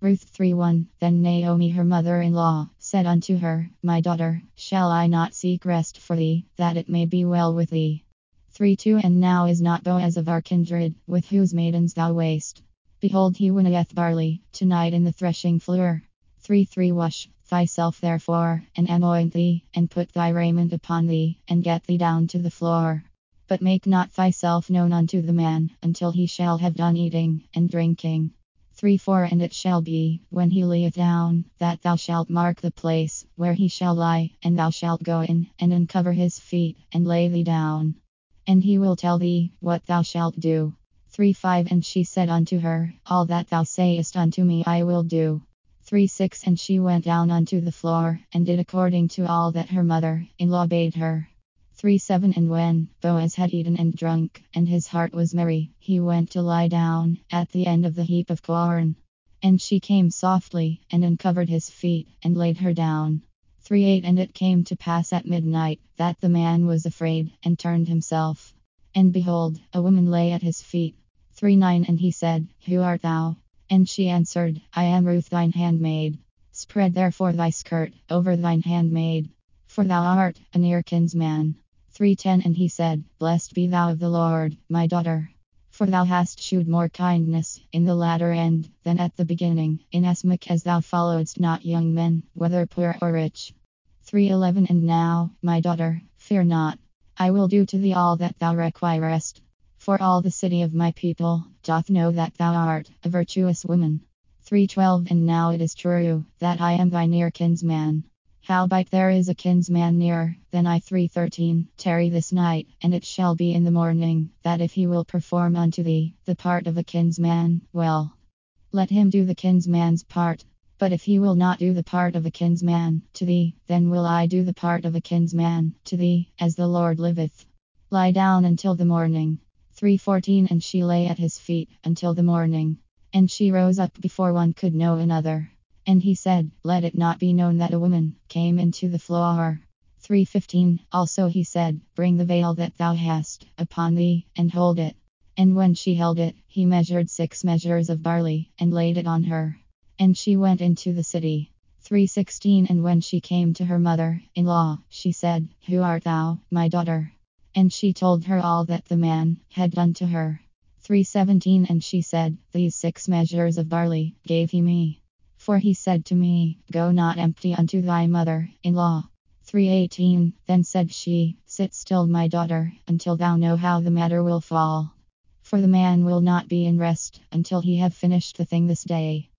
Ruth 3:1 Then Naomi her mother-in-law said unto her, My daughter, shall I not seek rest for thee, that it may be well with thee? 3:2 And now is not Boaz of our kindred, with whose maidens thou wast? Behold, he winnoweth barley tonight in the threshing floor. 3:3 Wash thyself therefore, and anoint thee, and put thy raiment upon thee, and get thee down to the floor. But make not thyself known unto the man, until he shall have done eating and drinking. 3:4 And it shall be, when he lieth down, that thou shalt mark the place where he shall lie, and thou shalt go in, and uncover his feet, and lay thee down. And he will tell thee what thou shalt do. 3:5 And she said unto her, All that thou sayest unto me I will do. 3:6 And she went down unto the floor, and did according to all that her mother-in-law bade her. 3:7 And when Boaz had eaten and drunk, and his heart was merry, he went to lie down at the end of the heap of corn. And she came softly, and uncovered his feet, and laid her down. 3:8 And it came to pass at midnight, that the man was afraid, and turned himself. And behold, a woman lay at his feet. 3:9 And he said, Who art thou? And she answered, I am Ruth thine handmaid. Spread therefore thy skirt over thine handmaid, for thou art a near kinsman. 3:10 And he said, Blessed be thou of the Lord, my daughter, for thou hast shewed more kindness in the latter end than at the beginning, inasmuch as thou followedst not young men, whether poor or rich. 3:11 And now, my daughter, fear not. I will do to thee all that thou requirest. For all the city of my people doth know that thou art a virtuous woman. 3:12 And now it is true that I am thy near kinsman. Howbeit there is a kinsman nearer than I. 3:13 Tarry this night, and it shall be in the morning, that if he will perform unto thee the part of a kinsman, well, let him do the kinsman's part. But if he will not do the part of a kinsman to thee, then will I do the part of a kinsman to thee, as the Lord liveth. Lie down until the morning. 3:14 And she lay at his feet until the morning. And she rose up before one could know another. And he said, Let it not be known that a woman came into the floor. 3:15 Also he said, Bring the veil that thou hast upon thee, and hold it. And when she held it, he measured 6 measures of barley, and laid it on her. And she went into the city. 3:16 And when she came to her mother-in-law, she said, Who art thou, my daughter? And she told her all that the man had done to her. 3:17 And she said, These 6 measures of barley gave he me. For he said to me, Go not empty unto thy mother-in-law. 3:18 Then said she, Sit still, my daughter, until thou know how the matter will fall. For the man will not be in rest until he have finished the thing this day.